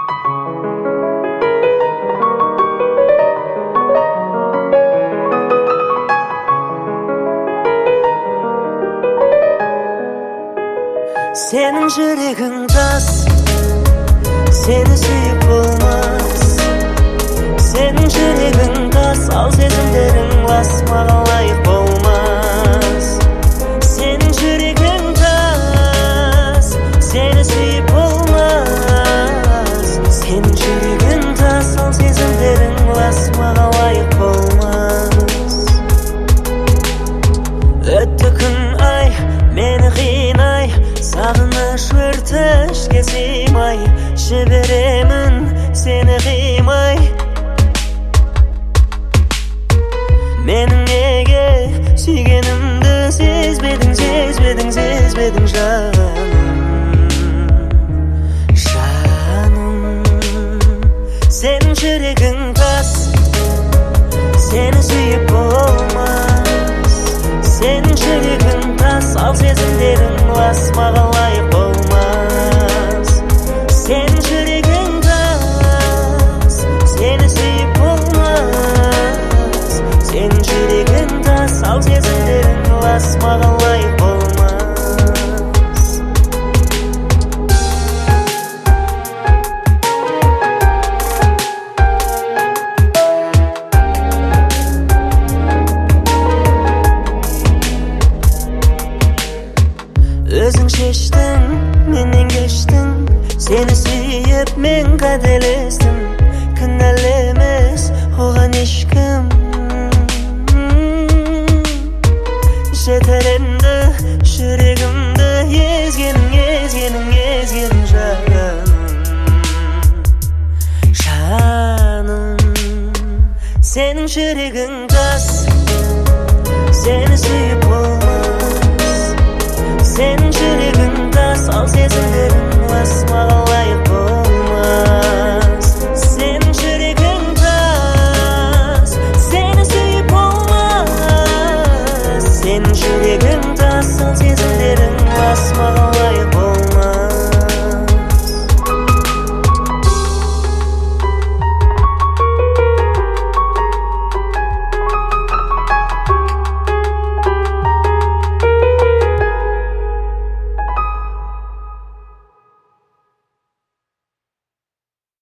Senin жүрегің тас, сені сүйіп болмас. Senin жүрегің тас, ал сезімдерің лас, маған лайық болмас. Senin жүрегің тас, сені сүйіп болмас. Senin жүрегің тас, ал сезімдерің лас, маған лайық болмас. Өтті күн ай, мені қинай, сағыныш өрті ішке сыймай, жіберемін сені қимай. Менің неге сүйгенімді сезбедің, сезбедің, сезбедің жаным, жаным. Senin жүрегің тас, сені сүйіп болмас. Senin жүрегің тас, ал сезімдерің лас, маған лайық болмас. Senin жүрегің тас, сені сүйіп болмас. Senin жүрегің тас, ал сезімдерің лас, маған лайық болмас. Өзің шештің, менен кештің, сені сүйіп мен қателестім. Кінәлі емес оған ешкім. Жетер енді жүрегімді езгенің, езгенің, езгенің жаным, жаным. Senin жүрегің тас, сені сүйіп болмас. Senin жүрегің тас, ал сезімдерің лас, маған лайық болмас. Senin жүрегің тас, сені сүйіп болмас. Senin жүрегің тас, ал сезімдерің лас, маған лайық болмас.